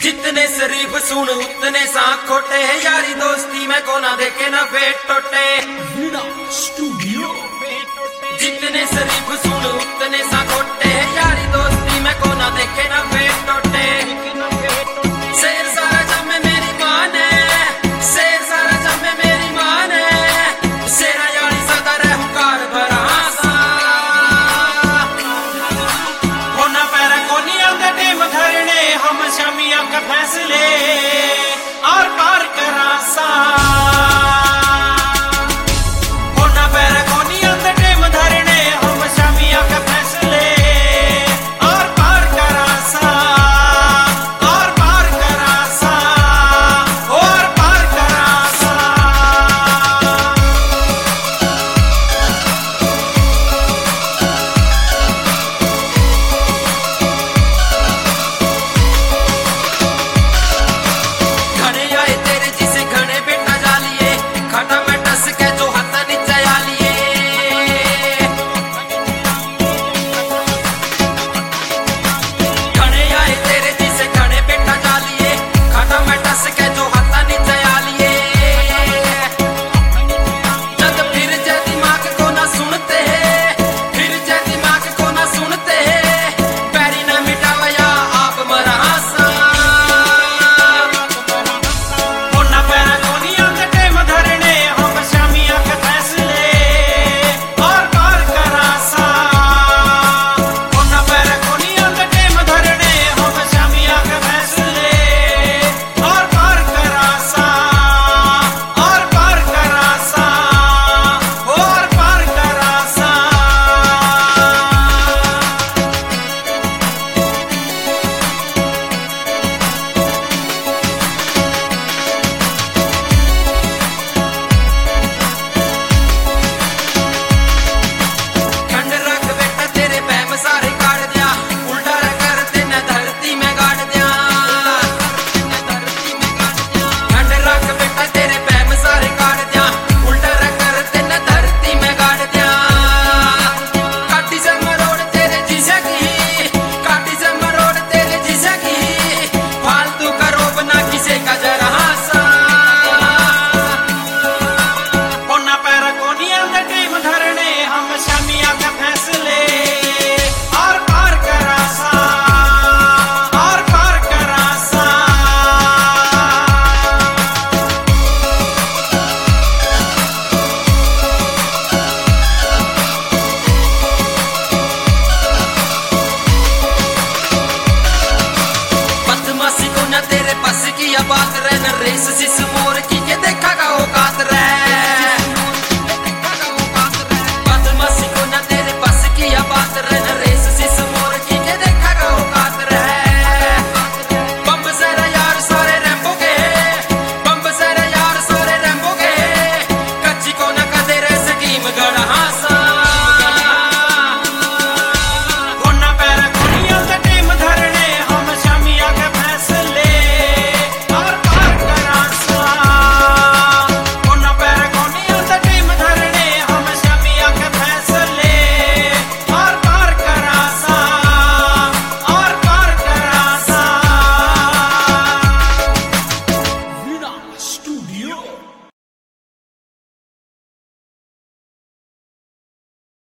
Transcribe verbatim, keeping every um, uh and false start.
जितने शरीफ सुन उतने सा खोटे, यारी दोस्ती में कोना देखे ना पेट टोटे। स्टूडियो जितने शरीफ सुन उतने सा खोटे, यारी दोस्ती में कोना देखे ना पेट टोटे। शेर सारा जमे मेरी मां ने, शेर सारा जमे मेरी मां ने, शेरा यारी सदा रहूंकार भरा सा। होना पैरा कोनी आते टीम धरने, हम शमिया के फैसले